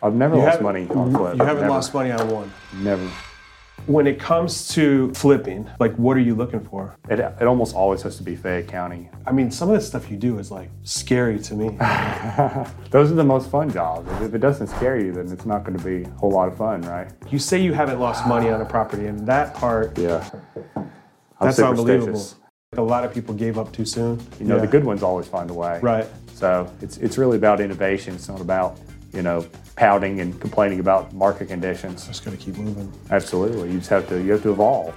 I've never lost money on flip. You haven't Never. lost money on one. Never. When it comes to flipping, like, what are you looking for? It almost always has to be Fayette County. I mean, some of the stuff you do is like scary to me. Those are the most fun jobs. If it doesn't scare you, then it's not going to be a whole lot of fun, right? You say you haven't lost money on a property, and that part, Yeah. that's unbelievable. Superstitious. A lot of people gave up too soon. You know, the good ones always find a way. Right. So it's really about innovation. It's not about, pouting and complaining about market conditions. Just gotta keep moving. Absolutely. You have to evolve.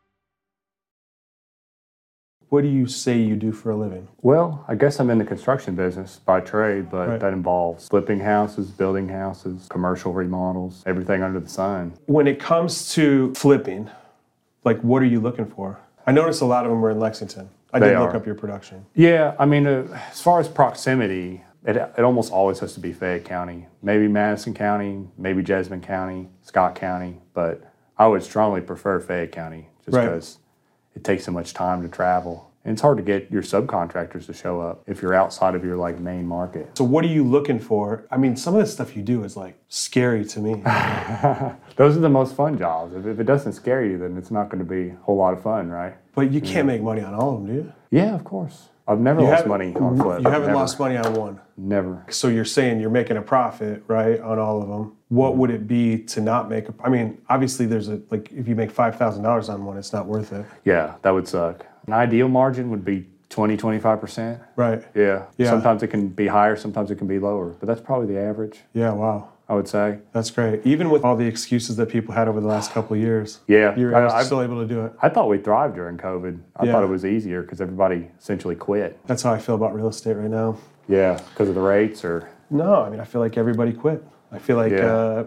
What do you say you do for a living? Well, I guess I'm in the construction business by trade, but Right. that involves flipping houses, building houses, commercial remodels, everything under the sun. When it comes to flipping, like, what are you looking for? I noticed a lot of them were in Lexington. I They did look are. up your production. Yeah, I mean, as far as proximity, it almost always has to be Fayette County. Maybe Madison County, maybe Jessamine County, Scott County, but I would strongly prefer Fayette County just Right. because it takes so much time to travel. And it's hard to get your subcontractors to show up if you're outside of your main market. So what are you looking for? I mean, some of the stuff you do is like scary to me. Those are the most fun jobs. If it doesn't scare you, then it's not going to be a whole lot of fun, right? But you can't make money on all of them, do you? Yeah, of course. I've never lost money on flip. You haven't Never. lost money on one. Never. So you're saying you're making a profit, right, on all of them. What would it be to not make a? I mean, obviously there's if you make $5,000 on one, it's not worth it. Yeah, that would suck. An ideal margin would be 20-25%. Right. Yeah. Yeah. Sometimes it can be higher, sometimes it can be lower, but that's probably the average, Yeah, wow. I would say. That's great. Even with all the excuses that people had over the last couple of years. Yeah. You're still able to do it. I thought we thrived during COVID. I Yeah. thought it was easier because everybody essentially quit. That's how I feel about real estate right now. Yeah, because of the rates or... No, I mean, I feel like everybody quit. I feel like, Yeah.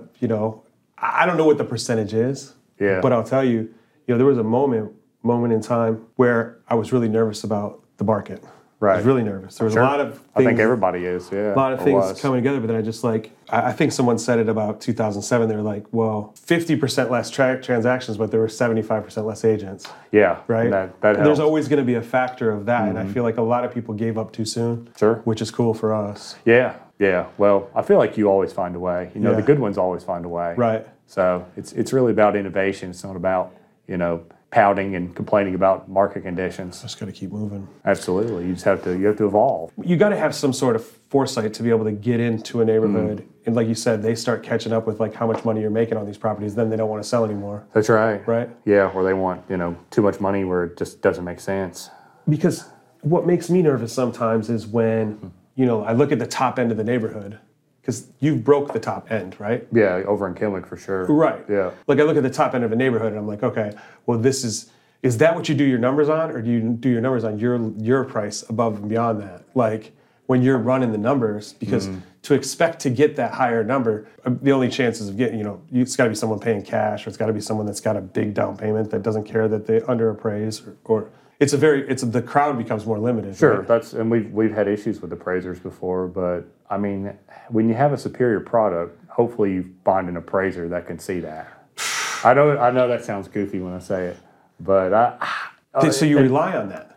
I don't know what the percentage is, Yeah. but I'll tell you, there was a moment in time where I was really nervous about the market. I Right. was really nervous. There was Sure. a lot of things. I think everybody is, yeah. A lot of or things was. coming together, but then I just I think someone said it about 2007. They were like, well, 50% less transactions, but there were 75% less agents, Yeah, right? That And there's helps. always going to be a factor of that, and I feel like a lot of people gave up too soon, Sure. which is cool for us. Yeah. Well, I feel like you always find a way. Yeah. The good ones always find a way. Right. So it's really about innovation. It's not about, pouting and complaining about market conditions. Just got to keep moving. Absolutely. You have to evolve. You got to have some sort of foresight to be able to get into a neighborhood, and like you said, they start catching up with how much money you're making on these properties. Then they don't want to sell anymore, That's right. right? Yeah, or they want, too much money where it just doesn't make sense. Because what makes me nervous sometimes is when I look at the top end of the neighborhood, because you've broke the top end, right? Yeah, over in Kennewick for sure. Right. Yeah. Like I look at the top end of a neighborhood and I'm like, okay, well, is that what you do your numbers on, or do you do your numbers on your price above and beyond that? Like when you're running the numbers, because to expect to get that higher number, the only chances of getting, it's got to be someone paying cash, or it's got to be someone that's got a big down payment that doesn't care that they underappraise, or the crowd becomes more limited. Sure, right? and we've had issues with appraisers before, but I mean, when you have a superior product, hopefully you find an appraiser that can see that. I know that sounds goofy when I say it, but So you rely on that.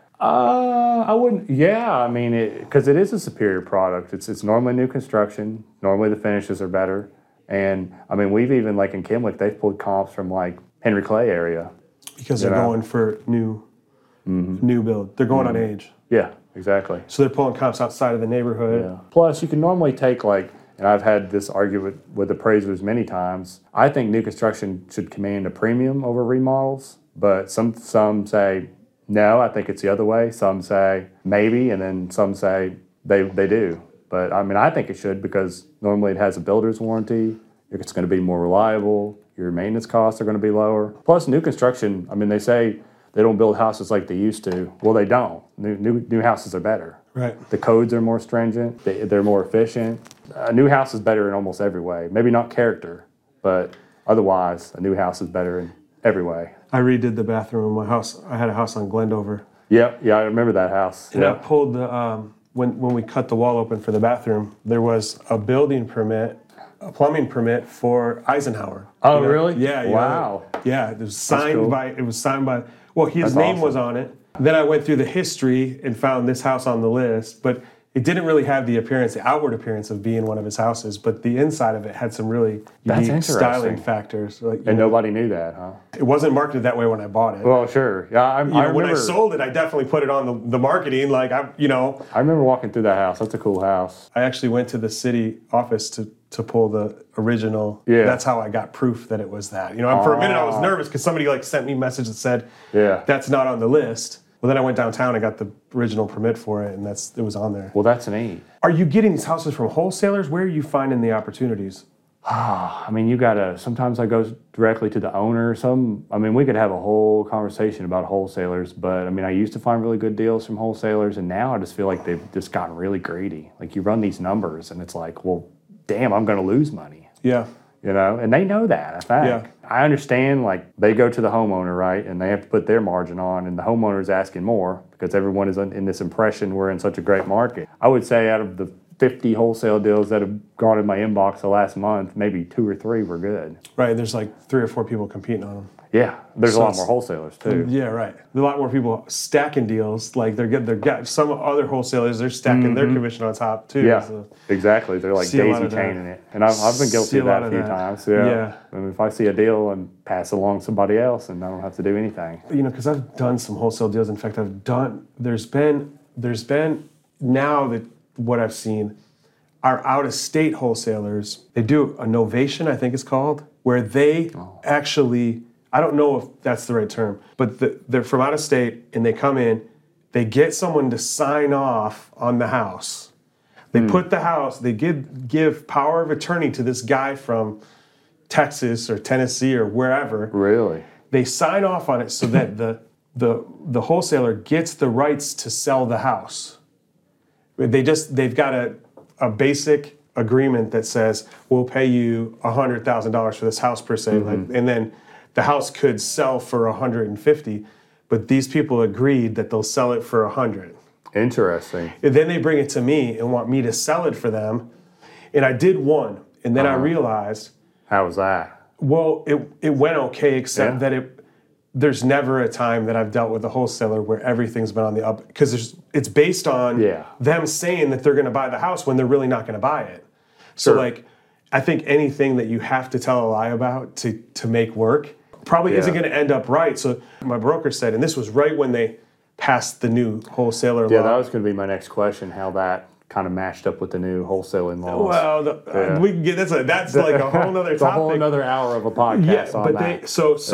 I wouldn't. Yeah, I mean, because it is a superior product. It's normally new construction. Normally the finishes are better, and I mean, we've even in Kennewick, they've pulled comps from Henry Clay area. Because they're going for new build. They're going on age. Yeah, exactly. So they're pulling comps outside of the neighborhood. Yeah. Plus, you can normally take and I've had this argument with appraisers many times. I think new construction should command a premium over remodels, but some say no. I think it's the other way. Some say maybe, and then some say they do. But I mean, I think it should, because normally it has a builder's warranty. It's going to be more reliable. Your maintenance costs are going to be lower. Plus, new construction. I mean, they say they don't build houses like they used to. Well, they don't. New houses are better. Right. The codes are more stringent. They're more efficient. A new house is better in almost every way. Maybe not character, but otherwise, a new house is better in every way. I redid the bathroom in my house. I had a house on Glendover. Yeah, I remember that house. And I pulled the, when we cut the wall open for the bathroom, there was a building permit, a plumbing permit for Eisenhower. Oh, really? Yeah. Wow. Yeah, it was signed cool. by, well, his That's name awesome. was on it. Then I went through the history and found this house on the list, but it didn't really have the appearance, the outward appearance of being one of his houses, but the inside of it had some really That's unique interesting. styling factors. Like, And nobody knew that, huh? it wasn't marketed that way when I bought it. Well, sure. Yeah, I remember. When I sold it, I definitely put it on the marketing. Like, I remember walking through that house. That's a cool house. I actually went to the city office to pull the original. Yeah. That's how I got proof that it was that. For a minute I was nervous because somebody sent me a message that said, that's not on the list. Well, then I went downtown and got the original permit for it, and it was on there. Well, that's neat. Are you getting these houses from wholesalers? Where are you finding the opportunities? I mean, sometimes I go directly to the owner. We could have a whole conversation about wholesalers, but I used to find really good deals from wholesalers, and now I just feel like they've just gotten really greedy. Like, you run these numbers, and it's like, well, damn, I'm going to lose money. Yeah. And they know that, I think. Yeah. I understand, like, they go to the homeowner, right, and they have to put their margin on, and the homeowner is asking more because everyone is in this impression we're in such a great market. I would say out of the 50 wholesale deals that have gone in my inbox the last month, maybe 2 or 3 were good. Right, there's like 3 or 4 people competing on them. Yeah, there's a lot more wholesalers too. Yeah, right. There's a lot more people stacking deals. Like, some other wholesalers, they're stacking their commission on top too. Yeah, So exactly. They're like daisy chaining it. And I've been guilty of that a few times. Yeah. If I see a deal and pass it along to somebody else, and I don't have to do anything. Because I've done some wholesale deals. In fact, there's been now that what I've seen are out-of-state wholesalers. They do a novation, I think it's called, where they actually, I don't know if that's the right term, but they're from out of state and they come in, they get someone to sign off on the house. They put the house, they give power of attorney to this guy from Texas or Tennessee or wherever. Really? They sign off on it so that the wholesaler gets the rights to sell the house. They've got a basic agreement that says we'll pay you $100,000 for this house per se, and then the house could sell for $150,000, but these people agreed that they'll sell it for $100,000. Interesting. And then they bring it to me and want me to sell it for them, and I did one, and then I realized, how was that? well, it went okay, except that there's never a time that I've dealt with a wholesaler where everything's been on the up, because it's based on them saying that they're going to buy the house when they're really not going to buy it. So like, I think anything that you have to tell a lie about to make work probably isn't going to end up right. So my broker said, and this was right when they passed the new wholesaler law. Yeah, that was going to be my next question, how that kind of matched up with the new wholesaling laws. Well, we can get that's like a whole other topic. It's a whole another hour of a podcast on that.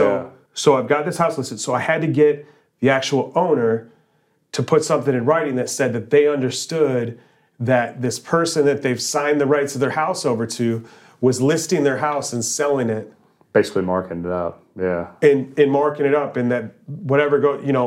So I've got this house listed. So I had to get the actual owner to put something in writing that said that they understood that this person that they've signed the rights of their house over to was listing their house and selling it. Basically marking it up, yeah. And marking it up, and that whatever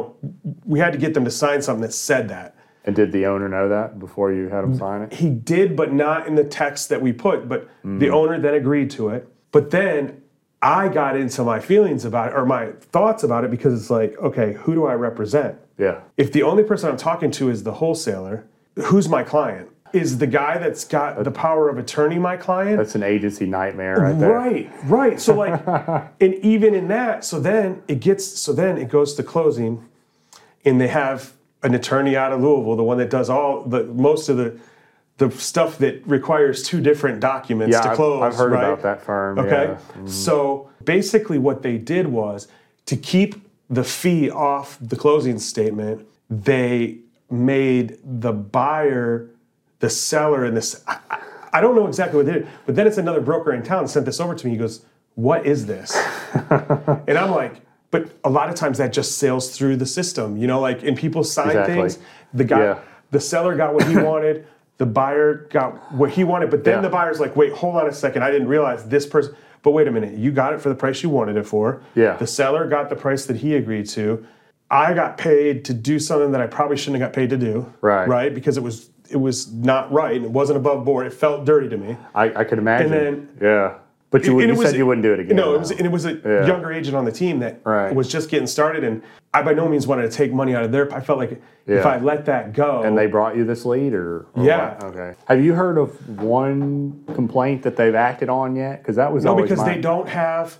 we had to get them to sign something that said that. And did the owner know that before you had him sign it? He did, but not in the text that we put. But the owner then agreed to it. But then I got into my feelings about it, or my thoughts about it, because it's like, okay, who do I represent? Yeah. If the only person I'm talking to is the wholesaler, who's my client? Is the guy that's got the power of attorney my client? That's an agency nightmare right there. Right. So like, and even in that, so then it goes to closing, and they have an attorney out of Louisville, the one that does most of the stuff that requires 2 different documents to close. I've heard about that firm. Okay. Yeah. So basically what they did was, to keep the fee off the closing statement, they made the buyer the seller in this. I don't know exactly what they did, but then it's another broker in town sent this over to me. He goes, "What is this?" And I'm like, but a lot of times that just sails through the system, and people sign things. The seller got what he wanted, the buyer got what he wanted, but then the buyer's like, wait, hold on a second, I didn't realize this person, but wait a minute, you got it for the price you wanted it for. Yeah. The seller got the price that he agreed to. I got paid to do something that I probably shouldn't have got paid to do. Right. Because it was not right, and it wasn't above board. It felt dirty to me. I could imagine. And then, but you said you wouldn't do it again. No, it was a younger agent on the team that was just getting started, and I by no means wanted to take money out of their. I felt like if I let that go. And they brought you this lead, or what? Okay. Have you heard of one complaint that they've acted on yet? Because that was always because they don't have.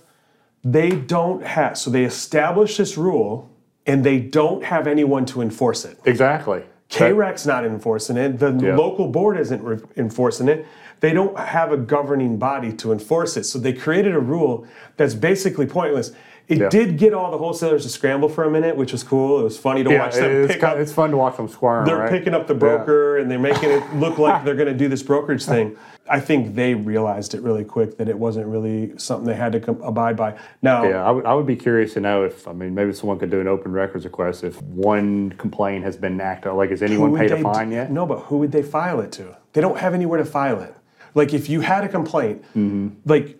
So they established this rule, and they don't have anyone to enforce it. Exactly. KREC's not enforcing it. The local board isn't enforcing it. They don't have a governing body to enforce it. So they created a rule that's basically pointless. It did get all the wholesalers to scramble for a minute, which was cool. It was funny to watch them pick up. It's fun to watch them squirm. They're picking up the broker and they're making it look like they're going to do this brokerage thing. I think they realized it really quick that it wasn't really something they had to abide by. Now, I would be curious to know if, maybe someone could do an open records request if one complaint has been acted. Like, has anyone paid a fine yet? No, but who would they file it to? They don't have anywhere to file it. Like, if you had a complaint, like,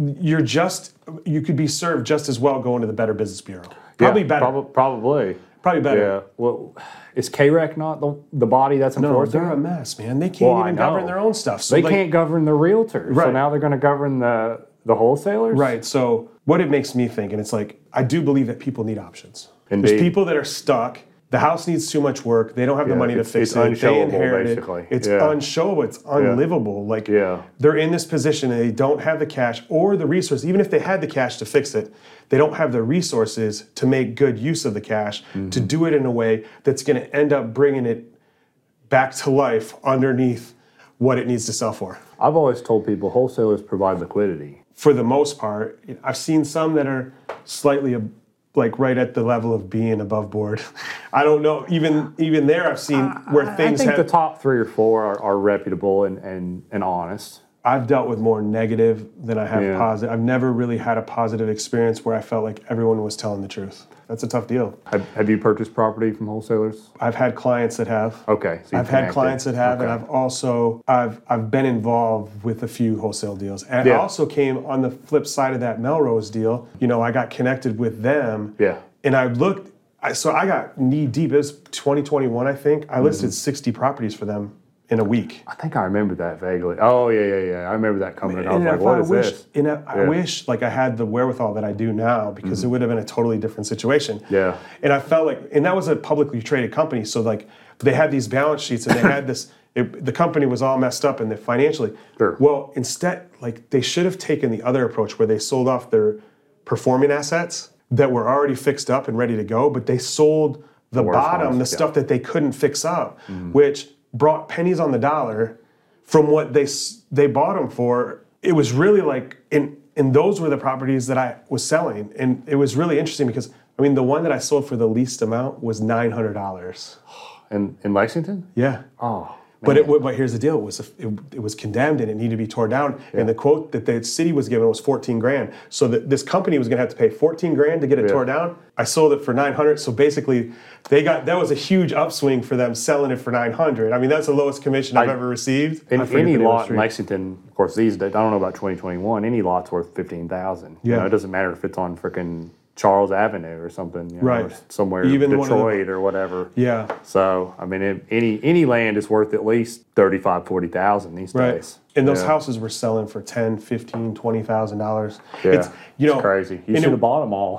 you could be served just as well going to the Better Business Bureau. Probably better. Probably better. Yeah. Well, is KREC not the body that's enforcing? No, they're a mess, man. They can't even govern their own stuff. So they can't govern the realtors. Right. So now they're going to govern the wholesalers? Right. So what it makes me think, and it's like, I do believe that people need options. Indeed. There's people that are stuck. The house needs too much work. They don't have the money to fix it. It's unshowable, basically. It's unshowable. It's unlivable. Like, they're in this position and they don't have the cash or the resources. Even if they had the cash to fix it, they don't have the resources to make good use of the cash, to do it in a way that's going to end up bringing it back to life underneath what it needs to sell for. I've always told people wholesalers provide liquidity. For the most part, I've seen some that are slightly like right at the level of being above board. I don't know. Even there, I've seen where things. I think the top 3 or 4 are reputable and honest. I've dealt with more negative than I have positive. I've never really had a positive experience where I felt like everyone was telling the truth. That's a tough deal. Have you purchased property from wholesalers? I've had clients that have. Okay. So I've had clients that have, and I've also I've been involved with a few wholesale deals. And I also came on the flip side of that Melrose deal. You know, I got connected with them. Yeah. And I looked. So I got knee deep. It was 2021, I think. I listed 60 properties for them in a week. I think I remember that vaguely. Oh, yeah. I remember that coming in. I was like, what is this? And I wish like I had the wherewithal that I do now, because it would have been a totally different situation. Yeah. And I felt like, and that was a publicly traded company, so like they had these balance sheets and they had this, the company was all messed up and financially. Sure. Well, instead, like they should have taken the other approach where they sold off their performing assets that were already fixed up and ready to go, but they sold the bottom, the stuff that they couldn't fix up, which brought pennies on the dollar from what they bought them for. It was really like, and those were the properties that I was selling. And it was really interesting because, I mean, the one that I sold for the least amount was $900. In Lexington? Yeah. Oh, man. But here's the deal: it was condemned and it needed to be torn down. Yeah. And the quote that the city was given was $14,000. So that this company was going to have to pay $14,000 to get it torn down. I sold it for $900. So basically, that was a huge upswing for them selling it for $900. I mean, that's the lowest commission I've ever received. In any lot in Lexington, of course, these days, I don't know about 2021. Any lot's worth $15,000. Yeah. You know, it doesn't matter if it's on frickin' Charles Avenue or something, you know, right? Or somewhere even Detroit or whatever. Yeah. So I mean, any land is worth at least $35,000-$40,000 these days. And those houses were selling for $10,000, $15,000, $20,000. Yeah, it's crazy. You should have bought them all.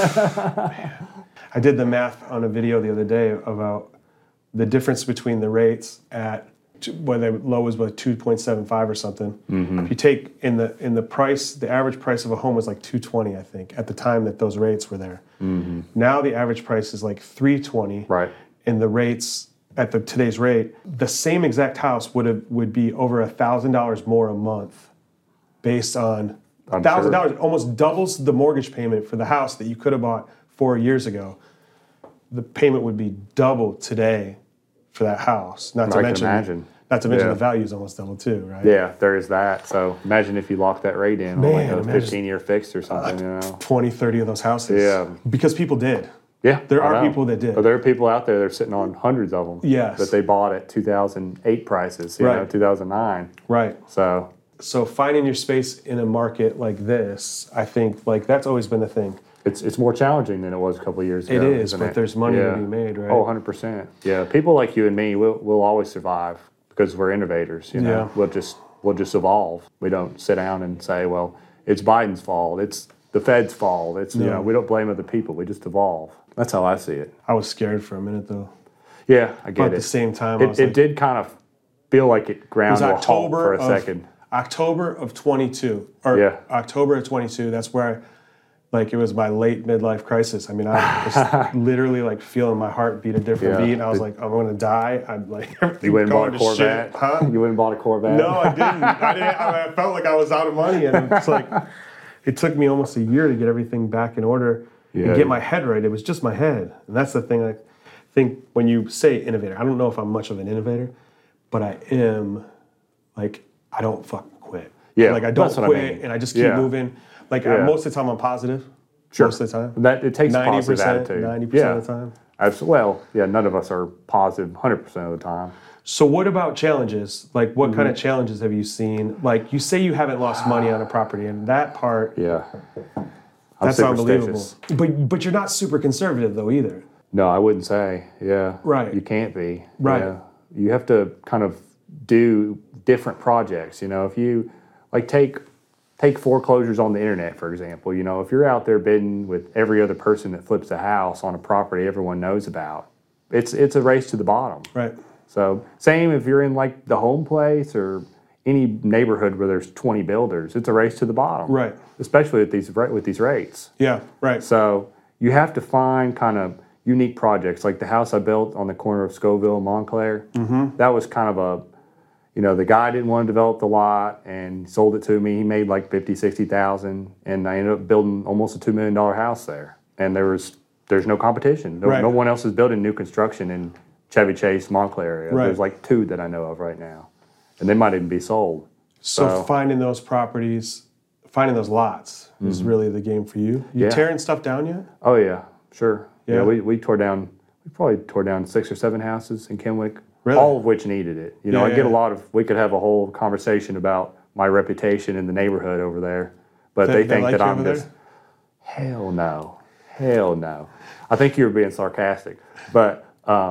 I did the math on a video the other day about the difference between the rates at when the low was about 2.75 or something. Mm-hmm. If you take in the price, the average price of a home was like $220, I think, at the time that those rates were there. Mm-hmm. Now the average price is like $320. Right. And the rates at today's rate, the same exact house would be over $1,000 more a month, based on $1,000. Almost doubles the mortgage payment for the house that you could have bought 4 years ago. The payment would be double today for that house. Not to mention the value is almost double too, right? Yeah, there is that. So imagine if you lock that rate in on like a 15-year fixed or something, 20, 30 of those houses. Yeah. Because people did. Yeah. There are people that did. But there are people out there that are sitting on hundreds of them. Yes. That they bought at 2008 prices, you know, 2009. Right. So finding your space in a market like this, I think like that's always been the thing. It's more challenging than it was a couple of years ago. It is, but there's money to be made, right? Oh, 100%. Yeah, people like you and me, we'll always survive because we're innovators. You know, we'll just evolve. We don't sit down and say, well, it's Biden's fault. It's the Fed's fault. It's you know, we don't blame other people. We just evolve. That's how I see it. I was scared for a minute though. Yeah, I get it. But at the same time, it did kind of feel like it ground to a halt for a second. October of 22, or October of 22. That's where Like it was my late midlife crisis. I mean, I was literally like feeling my heart beat a different beat. And I was like, I'm going to die. I'm like, You went and bought a going to Corvette? shit. Huh? You went and bought a Corvette? No, I didn't. I felt like I was out of money, and it's like it took me almost a year to get everything back in order and get my head right. It was just my head, and that's the thing. I think when you say innovator, I don't know if I'm much of an innovator, but I am. Like I don't fucking quit. Yeah, like I don't that's what quit, I mean. and I just keep moving. Like most of the time, I'm positive. Sure. Most of the time, That it takes a positive attitude. 90% of the time. Well, yeah, none of us are positive 100% of the time. So what about challenges? Like what kind of challenges have you seen? Like you say you haven't lost money on a property, and that part, Yeah. that's unbelievable. But you're not super conservative though either. No, I wouldn't say. Yeah. Right. You can't be. Right. Yeah. You have to kind of do different projects. You know, if you like take foreclosures on the internet, for example. You know, if you're out there bidding with every other person that flips a house on a property everyone knows about, it's a race to the bottom. Right. So same if you're in like the home place or any neighborhood where there's 20 builders, it's a race to the bottom. Right. Especially with these rates. Yeah. Right. So you have to find kind of unique projects, like the house I built on the corner of Scoville and Montclair. That was kind of the guy didn't want to develop the lot and sold it to me. He made like 50, 60,000, and I ended up building almost a $2 million house there. And there's no competition. No one else is building new construction in Chevy Chase, Montclair area. Right. There's like 2 that I know of right now, and they might even be sold. So finding those properties, finding those lots is really the game for you. You tearing stuff down yet? Oh yeah, sure. Yeah. We probably tore down 6 or 7 houses in Kennewick. Really? All of which needed it. You know, I get a lot of. We could have a whole conversation about my reputation in the neighborhood over there, but they think like that you I'm over just. there? Hell no. I think you were being sarcastic, but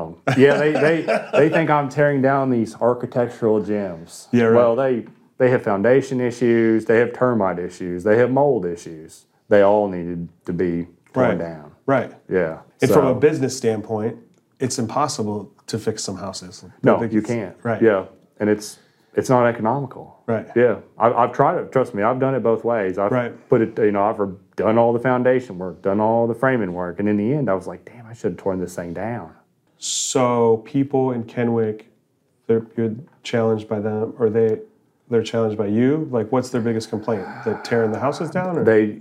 they think I'm tearing down these architectural gems. Yeah, right. Well, they have foundation issues, they have termite issues, they have mold issues. They all needed to be torn down. Right. Yeah. And from a business standpoint, it's impossible to fix some houses. No, you can't. Right. Yeah, and it's not economical. Right. Yeah, I've tried it. Trust me, I've done it both ways. I've put it. I've done all the foundation work, done all the framing work, and in the end, I was like, damn, I should have torn this thing down. So people in Kennewick, you're challenged by them, or they're challenged by you? Like, what's their biggest complaint? They're tearing the houses down? Or?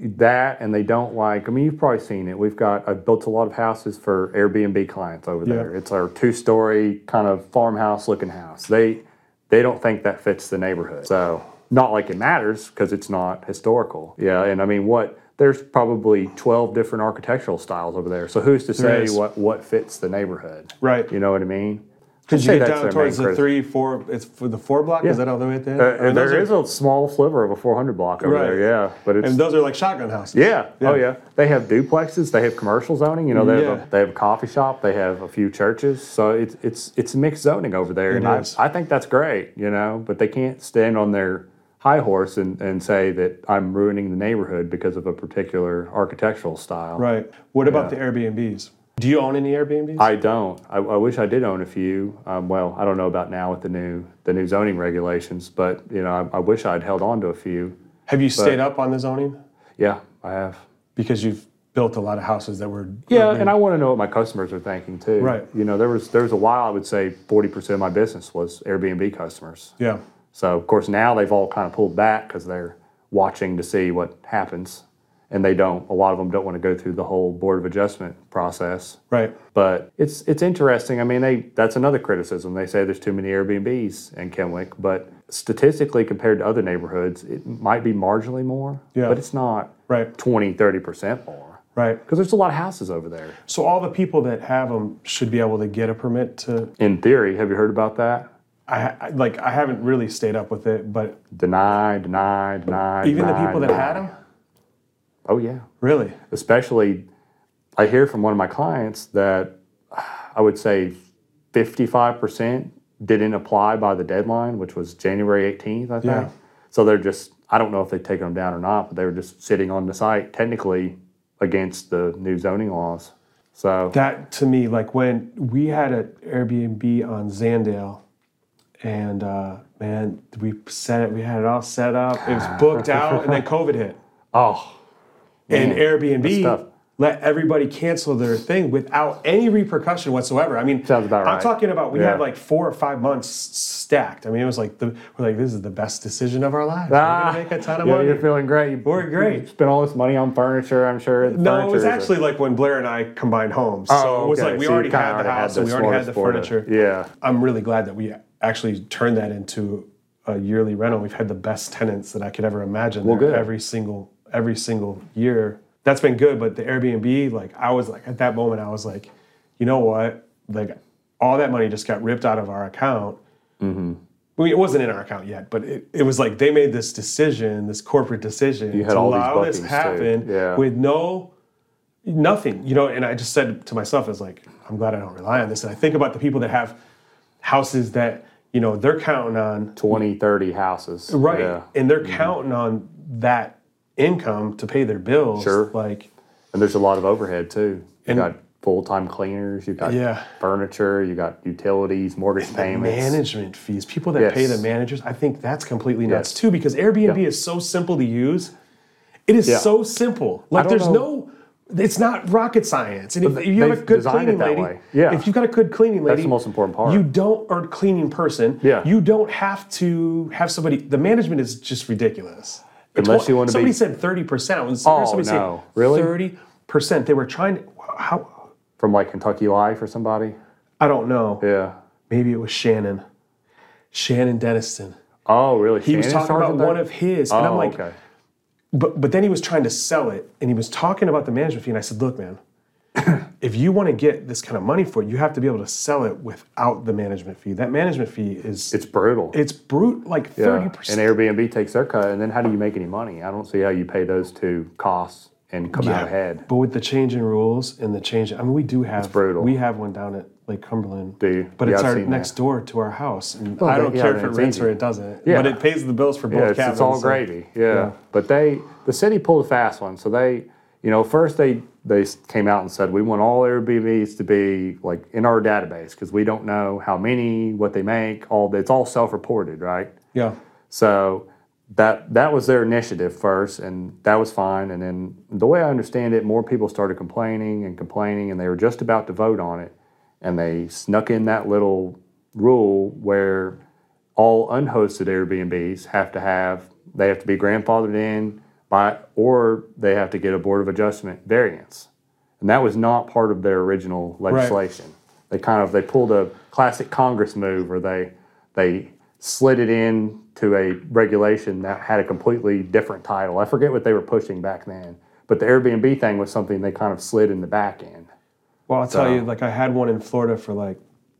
They don't like. I mean, you've probably seen it. I've built a lot of houses for Airbnb clients over there. It's our 2-story kind of farmhouse looking house. They don't think that fits the neighborhood. So not like it matters because it's not historical. Yeah, and I mean there's probably 12 different architectural styles over there. So who's to say what fits the neighborhood? Right. You know what I mean? Because you get down towards the 3-4, it's for the 4 block. Is that all the way at the end? There is a small sliver of a 400 block over there. Yeah, but and those are like shotgun houses. Yeah. Oh yeah. They have duplexes. They have commercial zoning. You know, they have a coffee shop. They have a few churches. So it's mixed zoning over there, and I think that's great. You know, but they can't stand on their high horse and say that I'm ruining the neighborhood because of a particular architectural style. Right. What about the Airbnbs? Do you own any Airbnbs? I don't. I wish I did own a few. Well, I don't know about now with the new zoning regulations, but I wish I'd held on to a few. Have you stayed up on the zoning? Yeah, I have. Because you've built a lot of houses that were... Yeah, and I want to know what my customers are thinking too. Right. You know, there was a while I would say 40% of my business was Airbnb customers. Yeah. So, of course, now they've all kind of pulled back because they're watching to see what happens. And a lot of them don't want to go through the whole Board of Adjustment process. Right. But it's interesting. I mean, that's another criticism. They say there's too many Airbnbs in Kennewick, but statistically compared to other neighborhoods, it might be marginally more, but it's not 20, 30% more. Right. Because there's a lot of houses over there. So all the people that have them should be able to get a permit to... In theory, have you heard about that? I haven't really stayed up with it, but... Deny. Even the people that had them? Oh, yeah. Really? Especially, I hear from one of my clients that I would say 55% didn't apply by the deadline, which was January 18th, I think. Yeah. So they're just, I don't know if they've taken them down or not, but they were just sitting on the site, technically against the new zoning laws. So that, to me, like when we had an Airbnb on Zandale, and man, we had it all set up. It was booked out, and then COVID hit. Oh. And Man, that's Airbnb tough. let everybody cancel their thing without any repercussion whatsoever. I mean, Sounds about I'm right. talking about we Yeah. had like 4 or 5 months stacked. I mean, it was like we're like, this is the best decision of our lives. We're gonna make a ton of money. You're feeling great. We're great. You spent all this money on furniture, I'm sure. No, it was actually like when Blair and I combined homes. So it was okay. like we So you already kinda had the house and we already had the smorgasbord of- furniture. Yeah. I'm really glad that we actually turned that into a yearly rental. We've had the best tenants that I could ever imagine there good. every single year. That's been good, but the Airbnb, like I was like at that moment I was like, you know what? Like all that money just got ripped out of our account. Mm-hmm. I mean, it wasn't in our account yet, but it was like they made this decision, this corporate decision You had to all these allow this bookings, happen too. Yeah. with nothing, you know, and I just said to myself, I was like, I'm glad I don't rely on this. And I think about the people that have houses that, you know, they're counting on 20, 30 houses. right, Yeah. and they're counting on that income to pay their bills. Sure. Like, And there's a lot of overhead too. You And- got full-time cleaners, you got Yeah. furniture, you got utilities, mortgage payments. management fees, people that pay the Yes. managers, I think that's completely nuts Yes. too, because Airbnb Yeah. is so simple to use. It is Yeah. so simple. Like don't there's know. it's not rocket science. And if But you have a they've good designed cleaning it that lady, way. Yeah. if you've got a good cleaning lady, That's the most important part. You don't, or cleaning person, Yeah. you don't have to have somebody, the management is just ridiculous. Unless you want to Somebody be said 30%. I was Oh, somebody no. say Really? 30%. They were trying to, how, from like Kentucky Life or somebody. I don't know. Yeah. Maybe it was Shannon Denniston. Oh, really? He was talking about one of his, and I'm like, okay. but then he was trying to sell it, and he was talking about the management fee, and I said, look, man, if you want to get this kind of money for it, you have to be able to sell it without the management fee. That management fee is It's brutal. it's brute, like Yeah. 30%. And Airbnb takes their cut, and then how do you make any money? I don't see how you pay those two costs and come out ahead. But with the change in rules and the change, I mean, we do have brutal. We have one down at Lake Cumberland. Do you? But Yeah, it's I've our seen next that. door to our house, and Well, I don't yeah, care if it it's rents easy. or it doesn't. Yeah. But it pays the bills for both Yeah, cabins. it's all so- gravy. Yeah. But the city pulled a fast one. So they, first they came out and said, we want all Airbnbs to be like in our database because we don't know how many, what they make, it's all self-reported, right? Yeah. So that was their initiative first, and that was fine. And then the way I understand it, more people started complaining, and they were just about to vote on it, and they snuck in that little rule where all unhosted Airbnbs have to be grandfathered in or they have to get a Board of Adjustment variance, and that was not part of their original legislation. They pulled a classic Congress move, or they slid it in to a regulation that had a completely different title. I forget what they were pushing back then, but the Airbnb thing was something they kind of slid in the back end. Well, I'll tell you, like I had one in Florida for like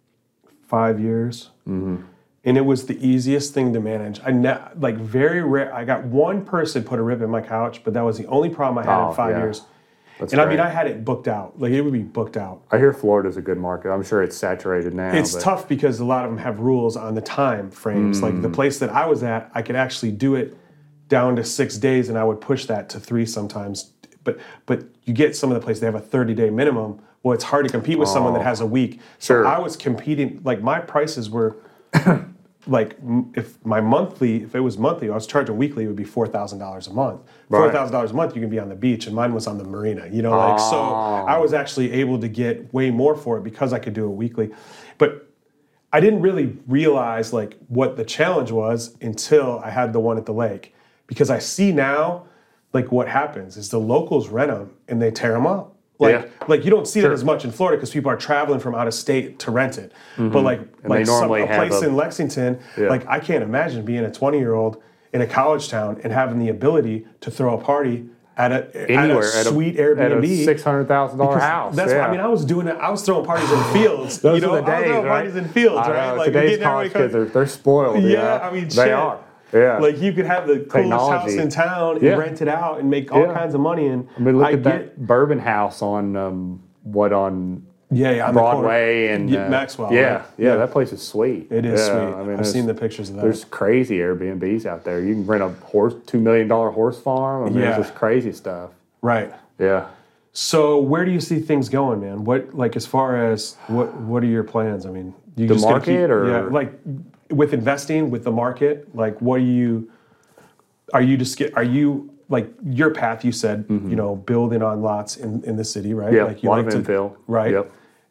5 years, and it was the easiest thing to manage. Very rare. I got one person put a rip in my couch, but that was the only problem I had in 5 yeah. years. That's And I mean, great. I had it booked out. Like it would be booked out. I hear Florida's a good market. I'm sure it's saturated now. It's but tough because a lot of them have rules on the time frames. Like the place that I was at, I could actually do it down to 6 days, and I would push that to 3 sometimes. But you get some of the places that have a 30-day minimum. Well, it's hard to compete with someone that has a week. So Sure. I was competing. Like my prices were like if it was monthly, I was charging weekly. It would be $4,000 a month. Right. $4,000 a month, you can be on the beach, and mine was on the marina. So I was actually able to get way more for it because I could do it weekly. But I didn't really realize like what the challenge was until I had the one at the lake, because I see now like what happens is the locals rent them and they tear them up. Like you don't see that as much in Florida because people are traveling from out of state to rent it. But they normally a have place in Lexington, like I can't imagine being a 20-year-old in a college town and having the ability to throw a party at a sweet Airbnb. At a $600,000 house. That's what I mean. I was doing it. I was throwing parties in fields. Those I are the was days, throwing right? parties in fields, I right? know, today's college kids, they're spoiled. Yeah, I mean, they shit. are. Yeah. Like you could have the coolest Technology. house in town and Yeah. rent it out and make all kinds of money. And I mean, look at that Bourbon House on on on the Broadway and Maxwell. Yeah, right? yeah, that place is sweet. It is Yeah, sweet. I mean, I've seen the pictures of that. There's crazy Airbnbs out there. You can rent a $2 million horse farm. I mean, Yeah. there's just crazy stuff. Right. Yeah. So where do you see things going, man? What, like, as far as what are your plans? I mean, you The just gonna market or- yeah, like with investing with the market, like what are you like your path, you said, building on lots in the city, right? Yeah, like a lot of infill. Right. Yep.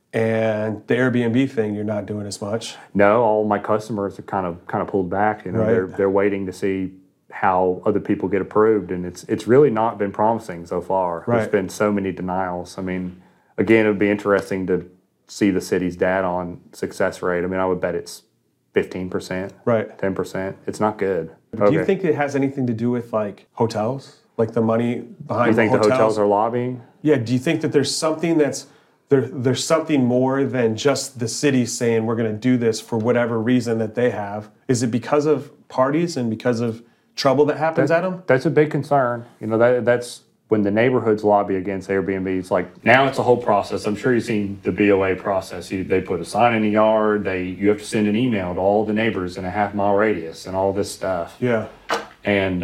And the Airbnb thing, you're not doing as much. No, all my customers are kind of pulled back. Right. They're waiting to see how other people get approved, and it's really not been promising so far. Right. There's been so many denials. I mean, again, it would be interesting to see the city's data on success rate. I mean, I would bet it's 15%, Right. 10%. It's not good. Do you think it has anything to do with like hotels, like the money behind? You think hotels? the hotels are lobbying? Yeah. Do you think that there's something that's there's something more than just the city saying we're going to do this for whatever reason that they have? Is it because of parties and because of trouble that happens at them? That's a big concern. That's when the neighborhoods lobby against Airbnb. It's like now it's a whole process. I'm sure you've seen the BOA process. They put a sign in the yard. You have to send an email to all the neighbors in a half-mile radius and all this stuff. Yeah. And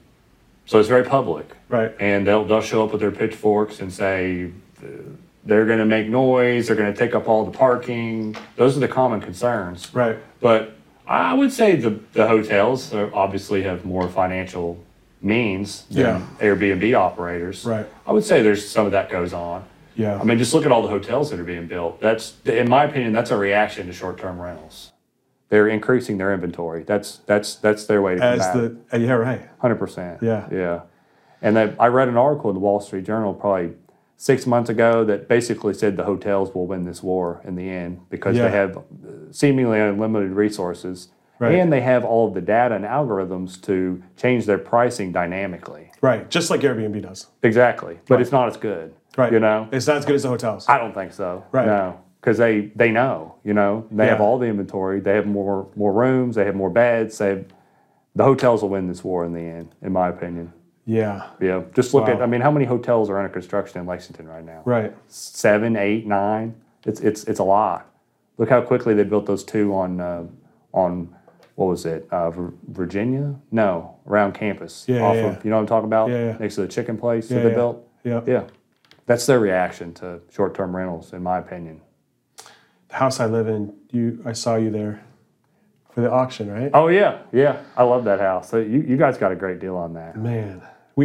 so it's very public. Right. And they'll show up with their pitchforks and say they're going to make noise. They're going to take up all the parking. Those are the common concerns. Right. But I would say the hotels obviously have more financial means than Airbnb operators. Right. I would say there's some of that goes on. Yeah. I mean, just look at all the hotels that are being built. That's, in my opinion, that's a reaction to short-term rentals. They're increasing their inventory. That's their way to combat it. Yeah, right. 100%. Yeah. And I read an article in the Wall Street Journal probably 6 months ago that basically said the hotels will win this war in the end because they have seemingly unlimited resources. Right. And they have all of the data and algorithms to change their pricing dynamically. Right. Just like Airbnb does. Exactly. But it's not as good. Right. It's not as good as the hotels. I don't think so. Right. No. Because they know, they have all the inventory. They have more rooms. They have more beds. The hotels will win this war in the end, in my opinion. Yeah. Yeah. Just look at, how many hotels are under construction in Lexington right now? Right. 7, 8, 9. It's a lot. Look how quickly they built those two on what was it? Virginia? No, around campus. Yeah. Of, you know what I'm talking about? Yeah. Next to the chicken place that they built. Yeah. Yeah. That's their reaction to short-term rentals, in my opinion. The house I live in, I saw you there for the auction, right? Oh yeah. I love that house. So you guys got a great deal on that. Man,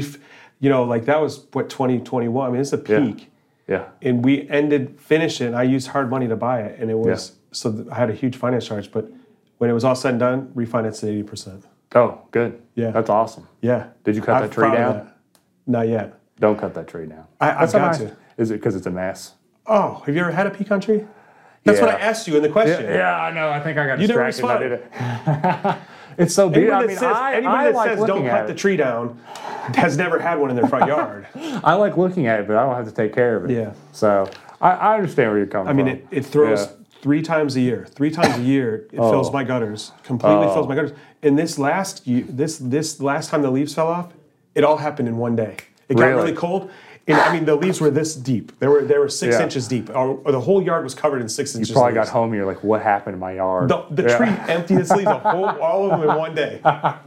that was what 2021. I mean, it's a peak. Yeah. And we finished it. And I used hard money to buy it, and it was I had a huge finance charge. But when it was all said and done, refinanced at 80%. Oh, good. Yeah. That's awesome. Yeah. Did you cut that tree down? Not yet. Don't cut that tree down. I've got to. Is it because it's a mess? Oh, have you ever had a pecan tree? That's what I asked you in the question. Yeah, I know. I think I got You never distracted. responded. It's so beautiful. Anybody that says don't cut the tree down has never had one in their front yard. I like looking at it, but I don't have to take care of it. Yeah. So I understand where you're coming from. I mean, it throws 3 times a year. 3 times a year, it fills my gutters. Completely fills my gutters. And this last time the leaves fell off, it all happened in one day. It got really cold. And the leaves were this deep. They were 6 inches deep. Or the whole yard was covered in 6 inches. You probably got home and you're like, what happened to my yard? The tree emptied its leaves all of them in one day.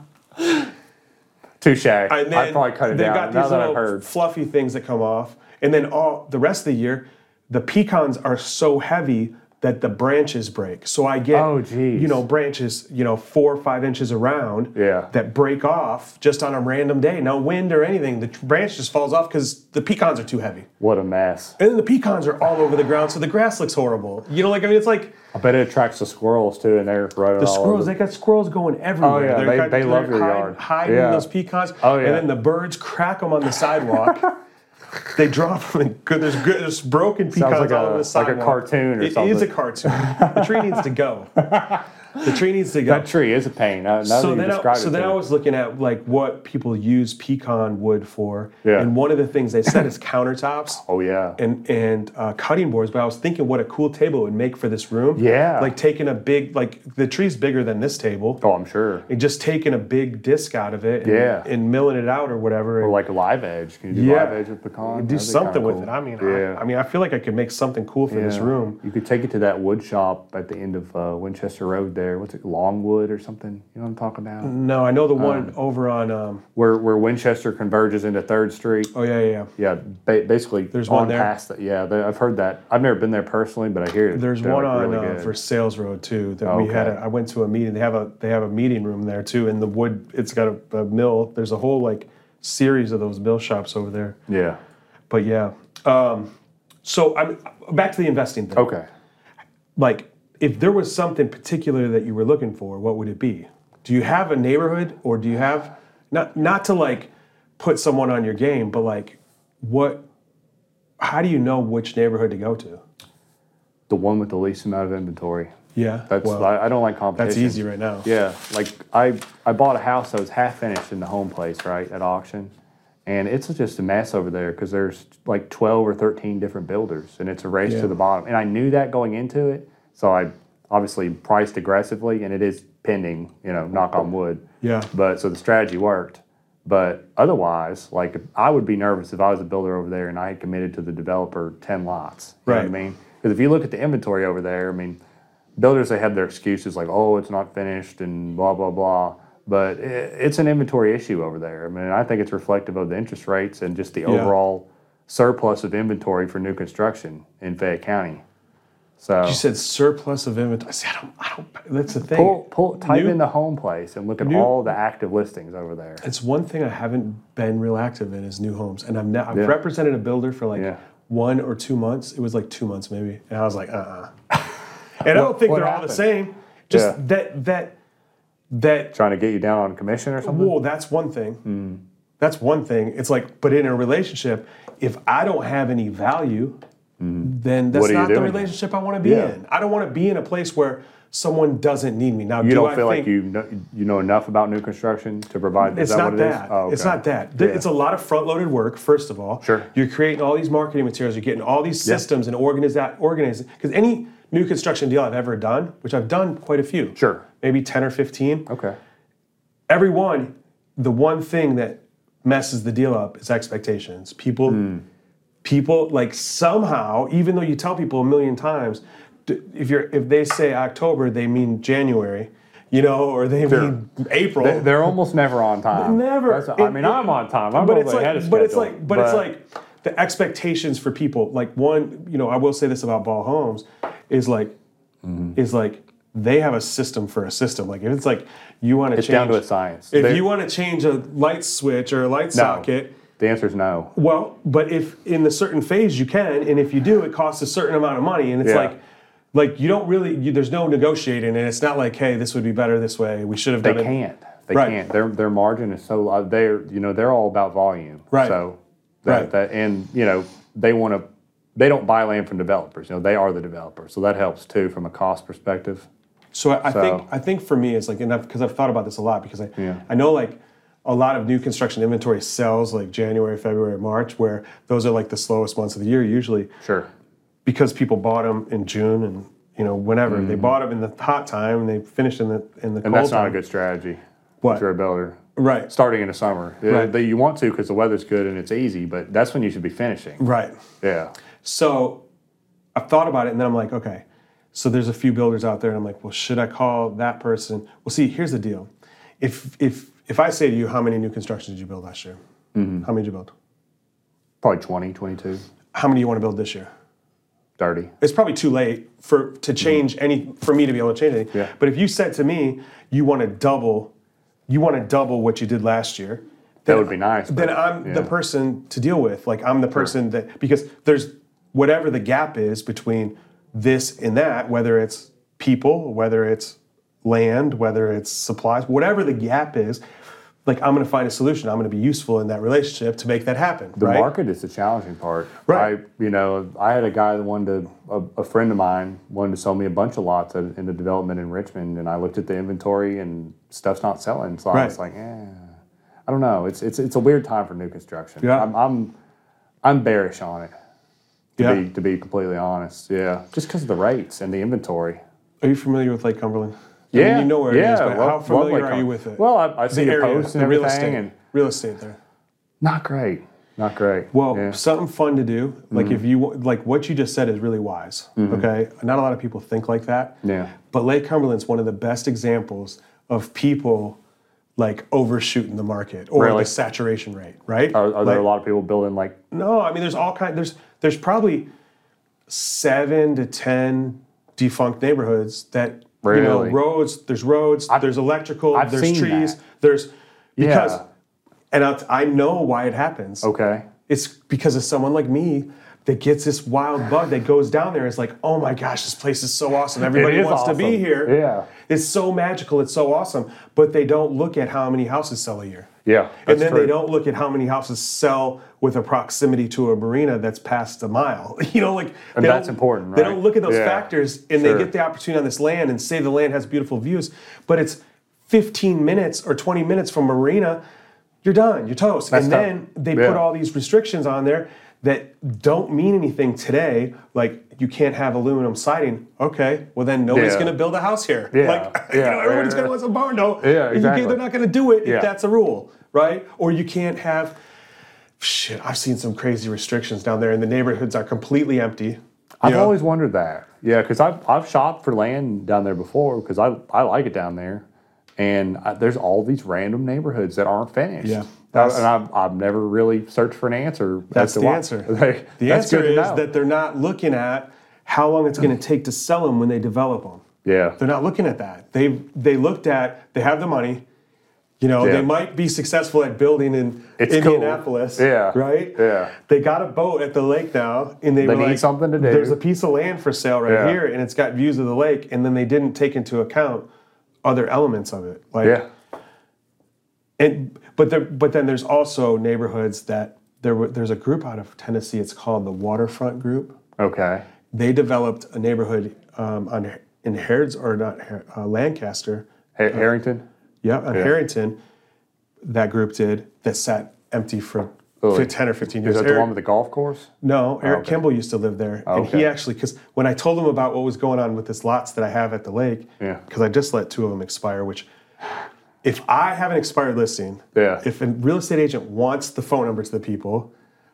Touche. I'd probably cut it They've down. got Now these that I've little heard. fluffy things that come off. And then all the rest of the year, the pecans are so heavy that the branches break. So I get, branches, 4 or 5 inches around that break off just on a random day. No wind or anything. The branch just falls off because the pecans are too heavy. What a mess. And then the pecans are all over the ground, so the grass looks horrible. It's like... I bet it attracts the squirrels too, and they're running all over. They got squirrels going everywhere. Oh yeah, they love your yard. Hiding those pecans. Oh yeah. And then the birds crack them on the sidewalk. They drop them. There's broken pecans all over the sidewalk. Like a cartoon or something. It is a cartoon. The tree needs to go. The tree needs to go. That tree is a pain. So then I was looking at what people use pecan wood for. Yeah. And one of the things they said is countertops. Oh yeah. And cutting boards. But I was thinking what a cool table it would make for this room. Yeah. Like taking a big, the tree's bigger than this table. Oh, I'm sure. And just taking a big disc out of it and milling it out or whatever. Or like a live edge. Can you do live edge with pecan? Do something with it. I feel like I could make something cool for this room. You could take it to that wood shop at the end of Winchester Road there. What's it, Longwood or something? You know what I'm talking about? No, I know the one over on... where Winchester converges into 3rd Street. Oh, yeah. Yeah, basically there's one there. Past that. Yeah, I've heard that. I've never been there personally, but I hear it. There's one on really for Sales Road, too, that we had. I went to a meeting. They have a meeting room there, too, and the wood, it's got a mill. There's a whole, series of those build shops over there. Yeah. But yeah. So I'm back to the investing thing. Okay. Like, if there was something particular that you were looking for, what would it be? Do you have a neighborhood, or do you have not to like put someone on your game, but like how do you know which neighborhood to go to? The one with the least amount of inventory. Yeah. That's I don't like competition. That's easy right now. Yeah, like I bought a house that was half finished in the home place, right, at auction. And it's just a mess over there because there's like 12 or 13 different builders, and it's a race to the bottom. And I knew that going into it, so I obviously priced aggressively, and it is pending, knock on wood. Yeah. But so the strategy worked. But otherwise, like I would be nervous if I was a builder over there and I had committed to the developer 10 lots. You know what I mean? Because if you look at the inventory over there, I mean, builders, they have their excuses like, oh, it's not finished and blah, blah, blah. But it's an inventory issue over there. I mean, I think it's reflective of the interest rates and just the overall surplus of inventory for new construction in Fayette County. So you said surplus of inventory. See, I don't. That's the thing. Type in the home place and look at all the active listings over there. It's one thing I haven't been real active in is new homes, and I've represented a builder for like 1 or 2 months. It was like 2 months maybe, and I was like, And I don't think they're all the same. Just that trying to get you down on commission or something? Well, that's one thing. That's one thing. It's like, but in a relationship, if I don't have any value, then that's not the relationship I want to be in. I don't want to be in a place where someone doesn't need me. Now, you don't feel like you know enough about new construction to provide? It's not that. Oh, okay. It's not that. It's a lot of front-loaded work. First of all, you're creating all these marketing materials. You're getting all these systems and organizing. Because any new construction deal I've ever done, which I've done quite a few, maybe 10 or 15. Okay. Every one, the one thing that messes the deal up is expectations. People like somehow, even though you tell people a million times, if they say October, they mean January, or they mean April. They're almost never on time. Never. I'm on time. I'm probably ahead of schedule. But it's like the expectations for people. Like one, I will say this about Ball Homes, is like they have a system for a system. Like if it's like you want to change, it's down to a science. If you want to change a light switch or a light socket. The answer is no. Well, but if in the certain phase you can, and if you do, it costs a certain amount of money, and it's like you don't really. There's no negotiating, and it's not like, hey, this would be better this way. We should have done it. They can't. Their margin is so they're all about volume. Right. So they want to. They don't buy land from developers. They are the developer, so that helps too from a cost perspective. So I think for me it's like enough because I've thought about this a lot because I know like. A lot of new construction inventory sells like January, February, March, where those are like the slowest months of the year usually. Sure. Because people bought them in June and whenever they bought them in the hot time and they finished in the cold time. And that's not a good strategy. What? If you're a builder. Right. Starting in the summer. Right. You want to because the weather's good and it's easy, but that's when you should be finishing. Right. Yeah. So I've thought about it and then I'm like, okay, so there's a few builders out there and I'm like, well, should I call that person? Well, see, here's the deal. If I say to you, how many new constructions did you build last year? How many did you build? Probably 20, 22. How many do you want to build this year? 30. It's probably too late to change for me to be able to change anything. Yeah. But if you said to me, you want to double what you did last year, that would be nice. Then I'm the person to deal with. Like I'm the person that, because there's whatever the gap is between this and that, whether it's people, whether it's land, whether it's supplies, whatever the gap is, like I'm going to find a solution. I'm going to be useful in that relationship to make that happen. The market is the challenging part. Right. I had a guy that a friend of mine wanted to sell me a bunch of lots in the development in Richmond, and I looked at the inventory and stuff's not selling. So I was like, I don't know. It's a weird time for new construction. Yeah. I'm bearish on it. To be completely honest. Yeah. Just because of the rates and the inventory. Are you familiar with Lake Cumberland? Yeah, I mean, you know where it is, but how familiar are you with it? Well, I see the posts and everything. Real estate there. Not great. Well, something fun to do. Like if you like what you just said is really wise. Okay, not a lot of people think like that. Yeah. But Lake Cumberland's one of the best examples of people like overshooting the market or the saturation rate. Right? Are there a lot of people building like? No, I mean there's all kinds. There's probably 7 to 10 defunct neighborhoods that. Really? Roads, there's electrical, there's trees, that. because And I know why it happens. Okay. It's because of someone like me that gets this wild bug that goes down there. It's like, oh my gosh, this place is so awesome. Everybody wants to be here. Yeah. It's so magical. It's so awesome. But they don't look at how many houses sell a year. Yeah. And then they don't look at how many houses sell with a proximity to a marina that's past a mile. And that's important, right? They don't look at those factors, and Sure. they get the opportunity on this land and say the land has beautiful views, but it's 15 minutes or 20 minutes from marina, you're done, you're toast. That's and tough. then they put all these restrictions on there that don't mean anything today, like you can't have aluminum siding. Okay, well then nobody's going to build a house here. Yeah. Everybody's going to want some barn door. Yeah, exactly. They're not going to do it Yeah. if that's a rule, right? Or you can't have, I've seen some crazy restrictions down there, and the neighborhoods are completely empty. I've always wondered that. Yeah, because I've shopped for land down there before because I like it down there. And there's all these random neighborhoods that aren't finished. Yeah. And I've never really searched for an answer. That's the answer. The answer is that they're not looking at how long it's going to take to sell them when they develop them. Yeah. They're not looking at that. They looked at, they have the money. They might be successful at building in Indianapolis. Cool. Yeah. Right? Yeah. They got a boat at the lake now, and they were need like, something to do. There's a piece of land for sale right here, and it's got views of the lake, and then they didn't take into account other elements of it. But then there's also neighborhoods that there's a group out of Tennessee. It's called the Waterfront Group. Okay. They developed a neighborhood in Lancaster. Harrington? Harrington. That group did that sat empty for 10 or 15 years. Is that the one with the golf course? No, Eric Kimball used to live there. And he actually, because when I told him about what was going on with this lots that I have at the lake, because I just let 2 of them expire, which if I have an expired listing, if a real estate agent wants the phone number to the people,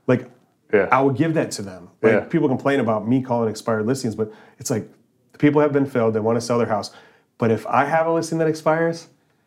I would give that to them. People complain about me calling expired listings, but it's like the people have been filled, they want to sell their house. But if I have a listing that expires,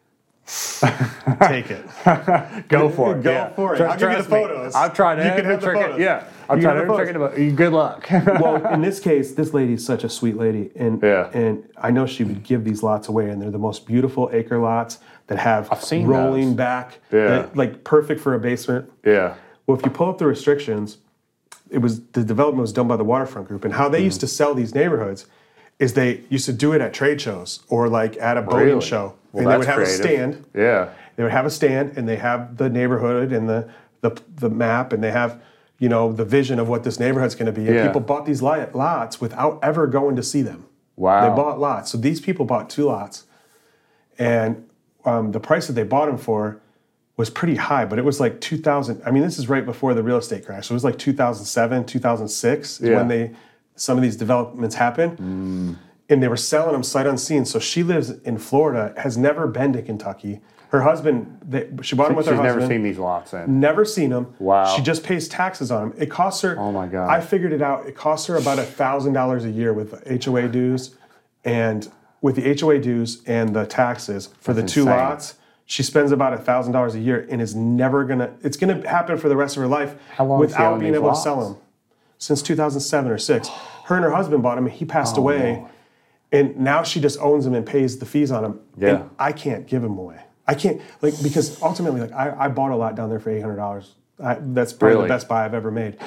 take it. Go for it. Go for it. I'll give you the photos. I've tried You can have the photos. Yeah. I've tried every trick in the Good luck. Well, in this case, this lady's such a sweet lady. And I know she would give these lots away, and they're the most beautiful acre lots that have rolling back, like perfect for a basement. Yeah. Well, if you pull up the restrictions, the development was done by the Waterfront Group, and how they used to sell these neighborhoods is they used to do it at trade shows or like at a boating show. Well, and they would have creative. a stand. Yeah. They would have a stand, and they have the neighborhood and the map, and they have the vision of what this neighborhood's going to be. And people bought these lots without ever going to see them. Wow. They bought lots. So these people bought 2 lots, and the price that they bought them for was pretty high, but it was like 2000. I mean, this is right before the real estate crash. So it was like 2007, 2006 is when some of these developments happened. And they were selling them sight unseen. So she lives in Florida, has never been to Kentucky. Her husband, she bought them with her husband. She's never seen these lots then. Never seen them. Wow. She just pays taxes on them. It costs her. Oh my God. I figured it out. It costs her about $1,000 a year with HOA dues, and with the HOA dues and the taxes for the 2 lots. She spends about $1,000 a year, and is never gonna. It's gonna happen for the rest of her life without being able to sell them. Since 2007 or 6, her and her husband bought them. And he passed away, and now she just owns them and pays the fees on them. Yeah. And I can't give them away. I can't because ultimately I bought a lot down there for $800. That's probably the best buy I've ever made.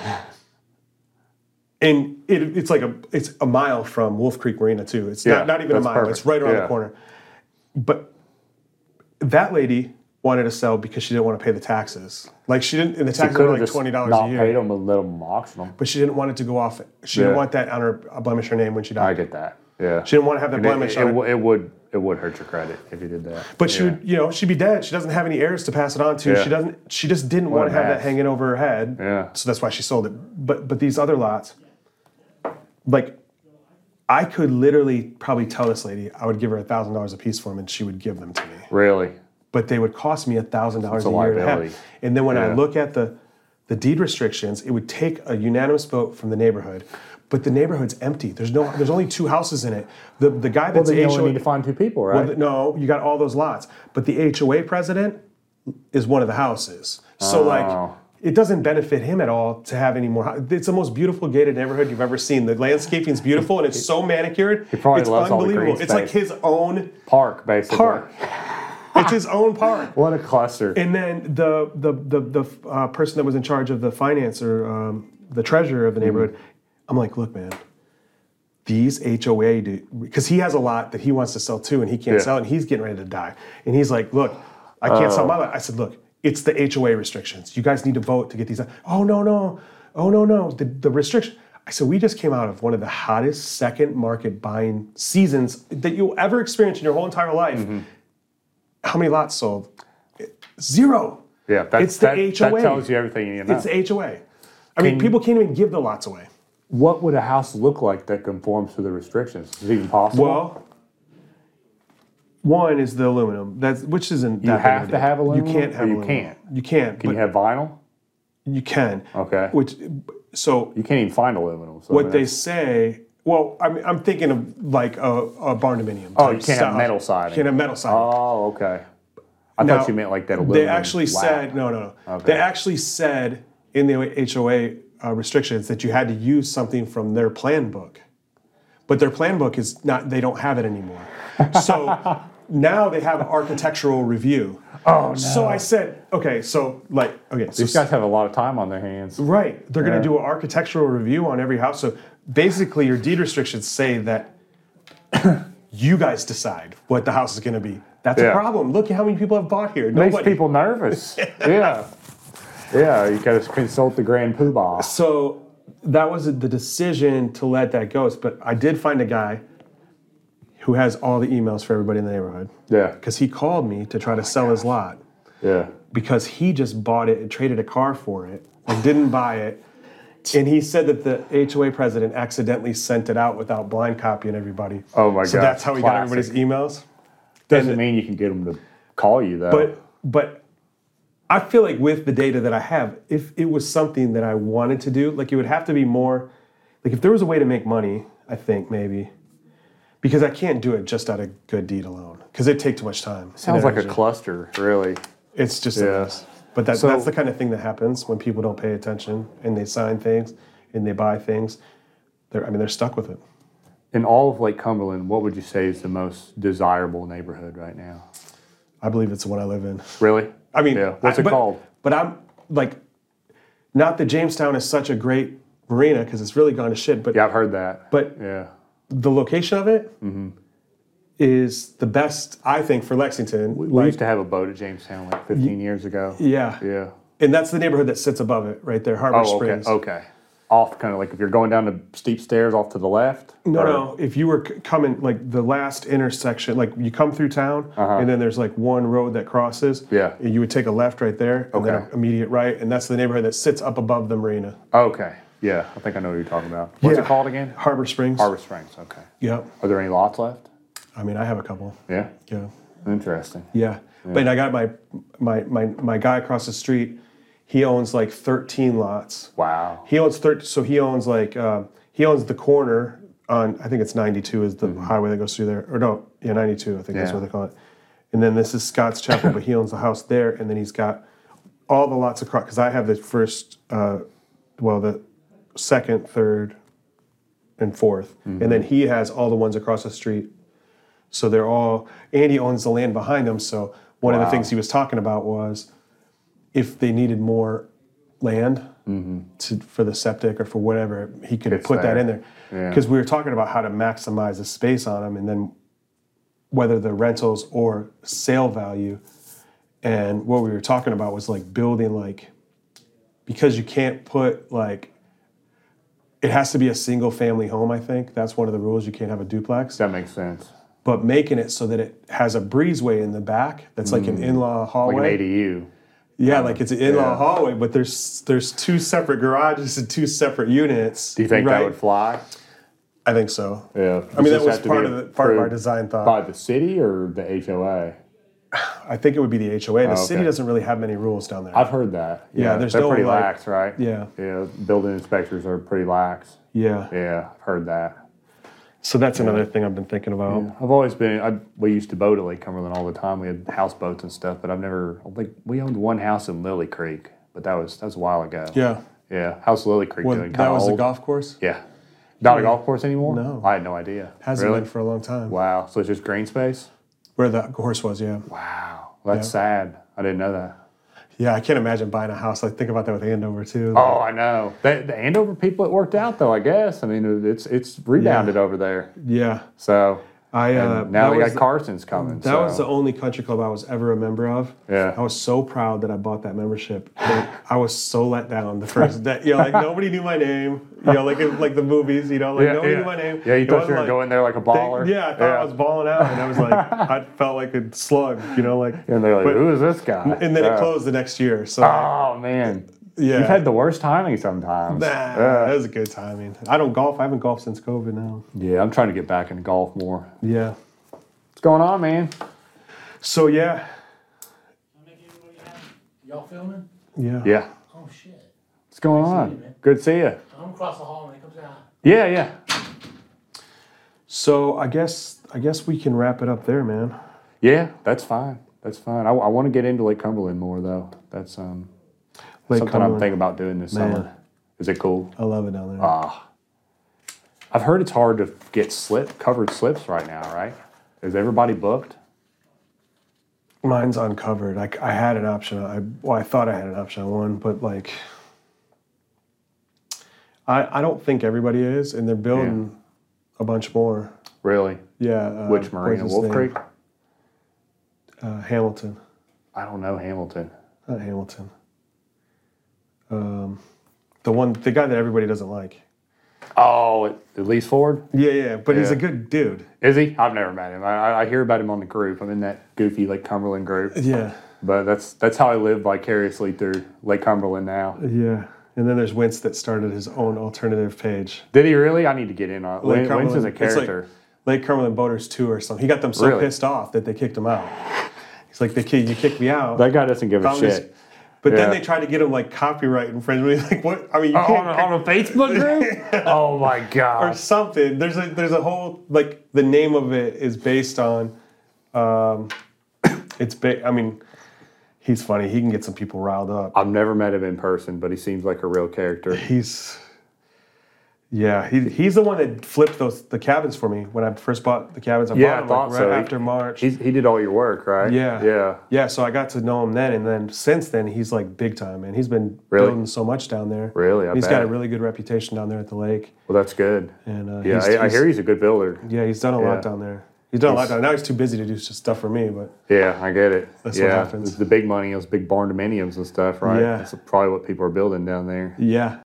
And it's a mile from Wolf Creek Marina too. It's not even a mile. Perfect. It's right around the corner. But that lady wanted to sell because she didn't want to pay the taxes. She didn't, and the taxes were like $20 a year. Not paid them and let them auction them. But she didn't want it to go off. She didn't want that on her blemish her name when she died. I get that. Yeah. She didn't want to have that blemish on her. It would hurt your credit if you did that. But she would, she'd be dead. She doesn't have any heirs to pass it on to. Yeah. She just didn't want to have that hanging over her head. Yeah. So that's why she sold it. But these other lots, I could literally probably tell this lady I would give her $1,000 a piece for them, and she would give them to me. Really? But they would cost me $1,000 a year to have. And then when I look at the deed restrictions, it would take a unanimous vote from the neighborhood. But the neighborhood's empty. There's only 2 houses in it. The guy that's you only need to find 2 people, right? Well, no, you got all those lots. But the HOA president is one of the houses. So it doesn't benefit him at all to have any more. It's the most beautiful gated neighborhood you've ever seen. The landscaping's beautiful, and it's so manicured. He probably it's loves all the unbelievable. green It's like his own park, basically. park. It's his own park. What a cluster. And then the person that was in charge of the finance or the treasurer of the neighborhood, I'm like, look, man, these HOA, because he has a lot that he wants to sell too, and he can't sell it, and he's getting ready to die. And he's like, look, I can't sell my lot. I said, look, it's the HOA restrictions. You guys need to vote to get these. Oh, no. The restriction. I said, we just came out of one of the hottest second market buying seasons that you'll ever experience in your whole entire life. How many lots sold? 0. Yeah, it's the HOA. That tells you everything you need to know. It's the HOA. I mean, people can't even give the lots away. What would a house look like that conforms to the restrictions? Is it even possible? Well, one is the aluminum, which isn't that big of a have to deal. have aluminum. You can't have or you aluminum. can't. You can't. Can you have vinyl? You can. Okay. So you can't even find aluminum. So what they say. Well, I'm thinking of like a barn dominium. Oh, you can't have metal siding. You can't have metal siding. Oh, okay. I thought you meant like that aluminum. They actually lap. said no. Okay. They actually said in the HOA restrictions that you had to use something from their plan book, but their plan book is not. They don't have it anymore. So now they have an architectural review. Oh no. So I said, okay. So These guys have a lot of time on their hands. right. They're going to do an architectural review on every house. So basically, your deed restrictions say that you guys decide what the house is going to be. That's a problem. Look at how many people have bought here. Makes people nervous. Yeah. You got to consult the Grand Poobah. So that was the decision to let that go. But I did find a guy who has all the emails for everybody in the neighborhood. Yeah. Because he called me to try to sell his lot. Yeah. Because he just bought it and traded a car for it and didn't buy it. And he said that the HOA president accidentally sent it out without blind copying everybody. Oh my God. So that's how he got everybody's emails. Doesn't mean you can get them to call you though. But I feel like with the data that I have, if it was something that I wanted to do, like it would have to be more, like if there was a way to make money, I think maybe, because I can't do it just out of good deed alone, because it'd take too much time. Sounds like a cluster, really. It's just a mess. But that's the kind of thing that happens when people don't pay attention and they sign things and they buy things. They're stuck with it. In all of Lake Cumberland, what would you say is the most desirable neighborhood right now? I believe it's the one I live in. Really? I mean, what's it called? But I'm like, not that Jamestown is such a great marina because it's really gone to shit. But yeah, I've heard that. But the location of it is the best, I think, for Lexington. We used to have a boat at Jamestown like 15 years ago. Yeah. And that's the neighborhood that sits above it, right there, Harbor Springs. Okay. Off, kind of like if you're going down the steep stairs off to the left? No. If you were coming, like the last intersection, like you come through town, and then there's like one road that crosses. Yeah. And you would take a left right there, and then an immediate right, and that's the neighborhood that sits up above the marina. Okay. Yeah, I think I know what you're talking about. What's it called again? Harbor Springs. Harbor Springs, okay. Yeah. Are there any lots left? I mean, I have a couple. Yeah? Yeah. Interesting. Yeah. But I got my guy across the street. He owns like 13 lots. Wow. He owns he owns the corner on, I think it's 92 is the highway that goes through there. Or no, 92, I think that's what they call it. And then this is Scott's Chapel, but he owns the house there, and then he's got all the lots across, because I have the first, the second, third, and fourth. And then he has all the ones across the street. So they're all, and he owns the land behind them. So one of the things he was talking about was, if they needed more land for the septic or for whatever, he could put that in there. Because we were talking about how to maximize the space on them, and then whether the rentals or sale value. And what we were talking about was like building because you can't put it has to be a single family home, I think. That's one of the rules. You can't have a duplex. That makes sense. But making it so that it has a breezeway in the back that's like an in-law hallway. Like an ADU. Yeah, like it's an in-law hallway, but there's two separate garages and two separate units. Do you think that would fly? I think so. Yeah. I mean, that was part of our design thought. By the city or the HOA? I think it would be the HOA. The city doesn't really have many rules down there. I've heard that. Yeah, they're pretty lax, right? Yeah. Yeah, building inspectors are pretty lax. Yeah. Yeah, I've heard that. So that's another thing I've been thinking about. Yeah. I've always been, we used to boat at Lake Cumberland all the time. We had houseboats and stuff, but we owned one house in Lily Creek, but that was a while ago. Yeah. Yeah, how's Lily Creek doing? That was old? a golf course? Yeah. Not a golf course anymore? No. I had no idea. Hasn't been for a long time. Wow, so it's just green space? Where the horse was, yeah. Wow. Well, that's sad. I didn't know that. Yeah, I can't imagine buying a house. I think about that with Andover too. Oh, I know. The Andover people, it worked out though. I guess. I mean, it's rebounded over there. Yeah. So I and now that they was got Carson's coming. That was the only country club I was ever a member of. Yeah. I was so proud that I bought that membership. But I was so let down the first day. You know, like nobody knew my name. You know, like in, like the movies. You know, like nobody knew my name. Yeah, you It thought wasn't you were like- going there like a baller. I thought I was balling out, and I was like, I felt like a slug. You know, like. And they're like, but- "Who is this guy?" And then it closed the next year. So Oh man. yeah, You've had the worst timing sometimes. that was a good timing. I don't golf. I haven't golfed since COVID now. Yeah, I'm trying to get back into golf more. Yeah. What's going on, man? So yeah. Y'all filming? Yeah. Yeah. Oh shit. What's going Nice on? seeing you, man. Good to see you. I'm across the hall when it comes out. Yeah, yeah. So I guess we can wrap it up there, man. Yeah, that's fine. That's fine. I want to get into Lake Cumberland more though. That's Lake something I'm Cumberland. thinking about doing this Man. summer. Is it cool? I love it down there. I've heard it's hard to get covered slips right now, right? Is everybody booked? Mine's uncovered. I had an option. I thought I had an option on one, but like, I don't think everybody is, and they're building a bunch more. Really? Yeah. Which marina? what's his Wolf name? Creek? Hamilton, I don't know Hamilton. not Hamilton. The guy that everybody doesn't like. Oh, Elise Ford? Yeah, but he's Yeah. a good dude. Is he? I've never met him. I hear about him on the group. I'm in that goofy Lake Cumberland group. Yeah, But that's how I live vicariously through Lake Cumberland now. yeah. And then there's Wince that started his own alternative page. Did he really? I need to get in on it. Lake Wins is a Cumberland. It's like character. Lake Cumberland Boaters Tour or something. He got them so Really? pissed off that they kicked him out. He's like, you kicked me out. That guy doesn't give a Found this- shit. But Yeah. then they tried to get him like copyright infringement. Like what? I mean, you On, can't on a Facebook group? Oh my or god. something. There's a whole like the name of it is based on. I mean, he's funny. He can get some people riled up. I've never met him in person, but he seems like a real character. He's the one that flipped the cabins for me when I first bought the cabins. I Yeah, bought I thought them, so. right after March. He did all your work, right? Yeah. Yeah. So I got to know him then, and then since then he's like big time, man. He's been Really? building so much down there. Really? I He's bet. got a really good reputation down there at the lake, Well, that's good. and Yeah, I hear he's a good builder. Yeah, he's done a Yeah. lot down there. He's done a lot down there. Now he's too busy to do stuff for me, but Yeah, I get it. That's what yeah, happens. The big money, those big barn dominiums and stuff, right? Yeah. That's probably what people are building down there. yeah.